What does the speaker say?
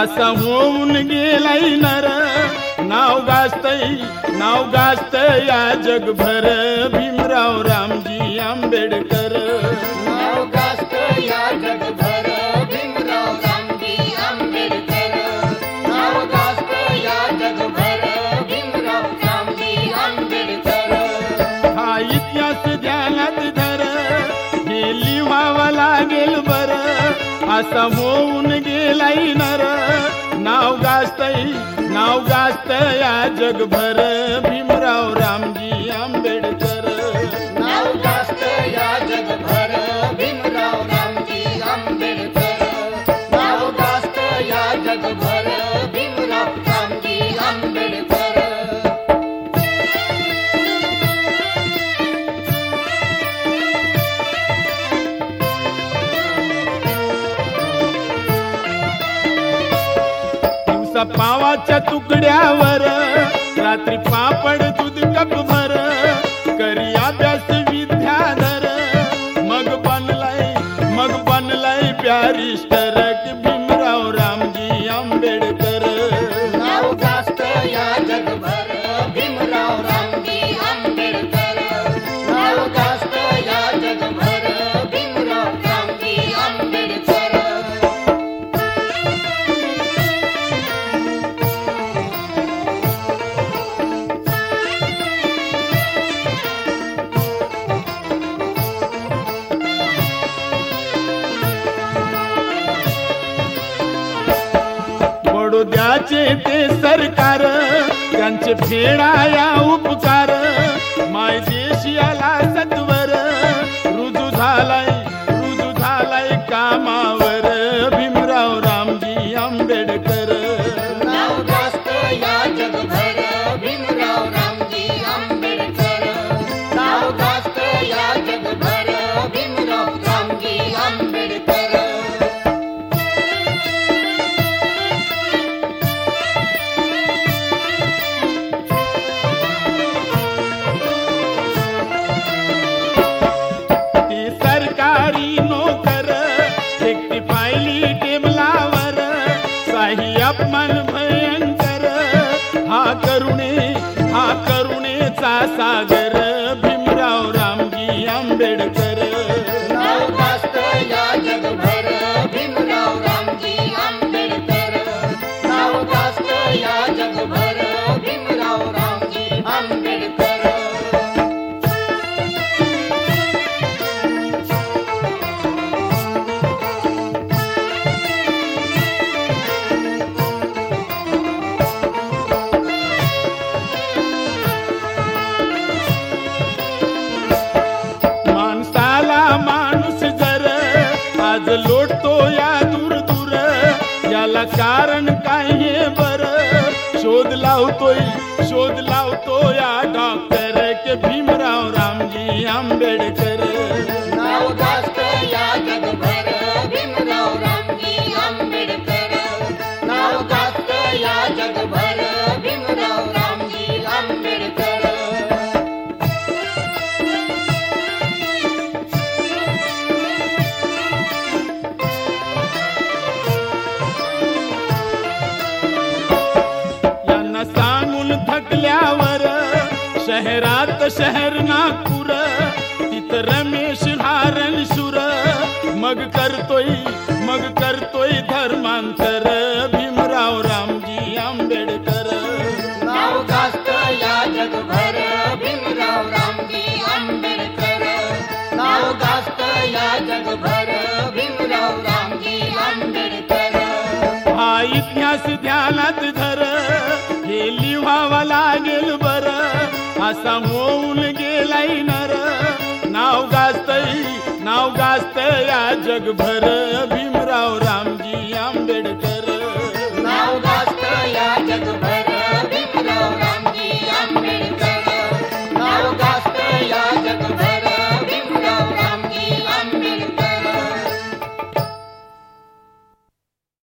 असा होऊन गेलाय नर, नाव गाजतय या जगभर भीमराव रामजी आंबेडकर. नाव गाजतय या जगभर भीमराव रामजी आंबेडकर. नाव गाजतय या जगभर भीमराव रामजी आंबेडकर. हा इतिहास ध्यानात धर, हे लिहावा लागेल बर. असा होऊन गेलाय नर, नाव गाजतय या जगभर भीमराव रामजी आंबेडकर. नाव गाजतय या जगभर भीमराव रामजी आंबेडकर. नाव गाजतय या जगभर भीमराव रामजी आंबेडकर. पावाच्या तुकड्यावर रात्री पापड दूध कप भर, करी अभ्यास विद्याधर. मग बनलाय प्यारिस्टर भीमराव रामजी आंबेडकर. नाव गाजतय या जगभर भीमराव रामजी आंबेडकर. नाव गाजतय या जगभर भीमराव रामजी आंबेडकर. बडोद्याचे ते सरकार, त्यांचे फेडाया उपकार. माय देशियाला सत्वर रुजू झालाय कामावर भीमराव रामजी आंबेडकर. नाव गाजतय या जगभर भीमराव रामजी आंबेडकर. नाव गाजतय या जगभर भीमराव रामजी आंबेडकर. सरकारी नोकर एकटी पाहिली टेबलावर, काही अपमान भयंकर. हा करुणेचा सागर भीमराव रामजी आंबेडकर. नाव गाजतय या जगभर भीमराव रामजी आंबेडकर. नाव गाजतय या जगभर भीमराव रामजी आंबेडकर. आज लोटतो या दूर दूर, याला कारण काय हे बर. शोध लावतो या डॉक्टर के भीमराव रामजी आंबेडकर. नाव गाजतय या जगभर भीमराव रामजी आंबेडकर. नाव गाजतय या जगभर भीमराव रामजी आंबेडकर. थकल्यावर शहर नागपूर, तिथं रमेश हारण शूर. मग करतोय धर्मांतर भीमराव रामजी आंबेडकर. नाव गाजतय या जगभर भीमराव रामजी आंबेडकर. नाव गाजतय या जगभर भीमराव रामजी आंबेडकर. हा इतिहास ध्यानात धर, हे लिहावा लागेल बर. असा होऊन गेलाय नर, नाव गाजतय या जगभर भीमराव रामजी आंबेडकर.